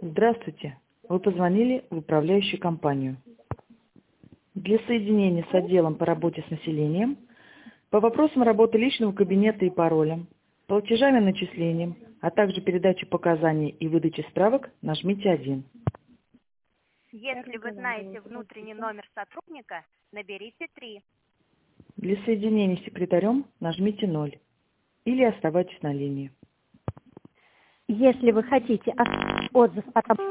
Здравствуйте. Вы позвонили в управляющую компанию. Для соединения с отделом по работе с населением, по вопросам работы личного кабинета и пароля, платежами и начислением, а также передачи показаний и выдачи справок, нажмите 1. Если вы знаете внутренний номер сотрудника, наберите 3. Для соединения с секретарем нажмите 0 или оставайтесь на линии. Если вы хотите оставить отзыв о работе,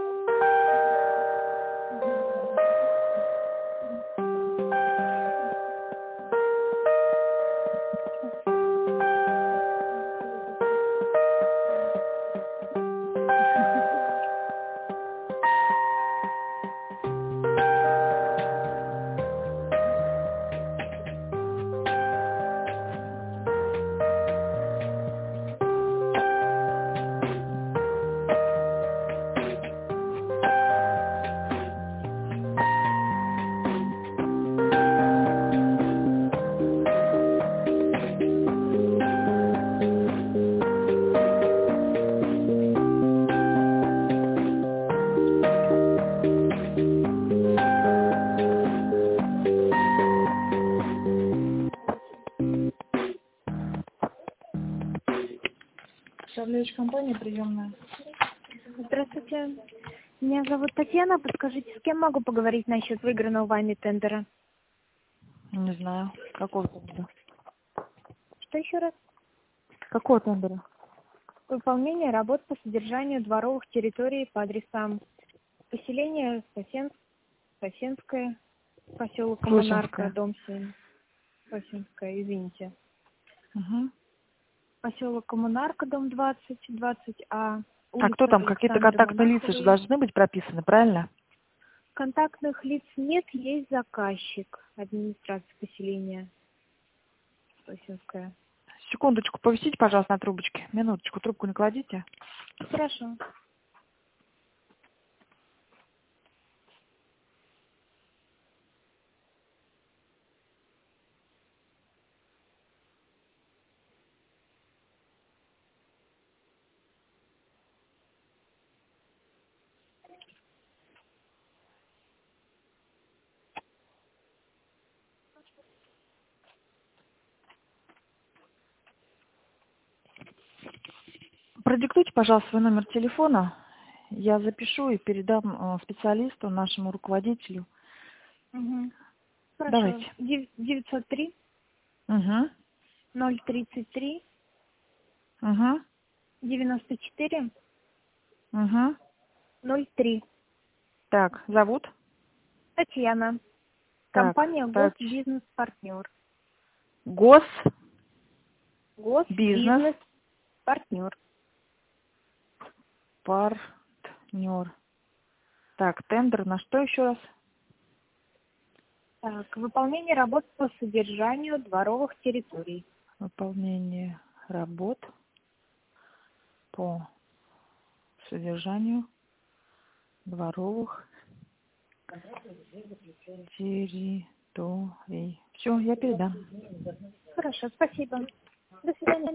Управляющая компания приемная. Здравствуйте. Меня зовут Татьяна. Подскажите, с кем могу поговорить насчет выигранного вами тендера? Не знаю. Какого тендера? Что еще раз? Какого тендера? Выполнение работ по содержанию дворовых территорий по адресам поселение Сосенское, поселок Коммунарка, Сосенское. дом 7. Сосенское, извините. Угу. Поселок Коммунарка, дом 20, 20А. А кто там? Какие-то контактные лица же должны быть прописаны, правильно? Контактных лиц нет, есть заказчик администрации поселения Сосенское. Секундочку, повисите, пожалуйста, на трубочке. Минуточку, трубку не кладите. Хорошо. Продиктуйте, пожалуйста, свой номер телефона. Я запишу и передам специалисту, нашему руководителю. Угу. Хорошо. Давайте. 903 Угу. 033 Угу. 94 Угу. 03. Так, зовут? Татьяна. Так, Компания Госбизнес-партнер. Бизнес Партнер. партнер. Так, тендер на что еще раз? Так, выполнение работ по содержанию дворовых территорий. Выполнение работ по содержанию дворовых территорий. Все, я передам. Хорошо, спасибо. До свидания.